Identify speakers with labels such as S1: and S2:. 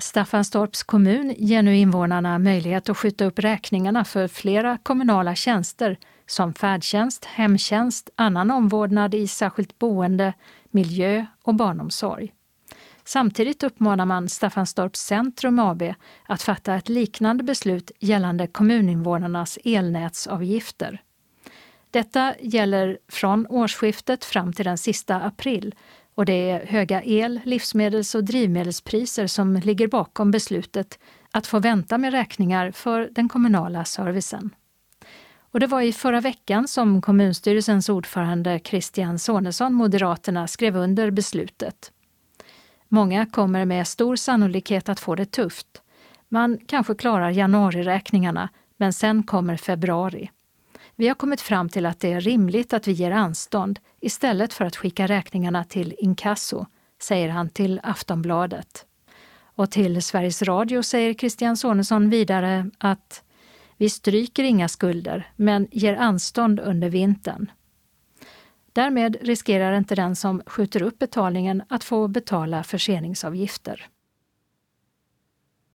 S1: Staffanstorps kommun ger nu invånarna möjlighet att skjuta upp räkningarna för flera kommunala tjänster som färdtjänst, hemtjänst, annan omvårdnad i särskilt boende, miljö och barnomsorg. Samtidigt uppmanar man Staffanstorps Centrum AB att fatta ett liknande beslut gällande kommuninvånarnas elnätsavgifter. Detta gäller från årsskiftet fram till den sista april och det är höga el-, livsmedels- och drivmedelspriser som ligger bakom beslutet att få vänta med räkningar för den kommunala servicen. Och det var i förra veckan som kommunstyrelsens ordförande Christian Sonesson, Moderaterna, skrev under beslutet. Många kommer med stor sannolikhet att få det tufft. Man kanske klarar januariräkningarna, men sen kommer februari. Vi har kommit fram till att det är rimligt att vi ger anstånd istället för att skicka räkningarna till inkasso, säger han till Aftonbladet. Och till Sveriges Radio säger Christian Sonesson vidare att vi stryker inga skulder men ger anstånd under vintern. Därmed riskerar inte den som skjuter upp betalningen att få betala förseningsavgifter.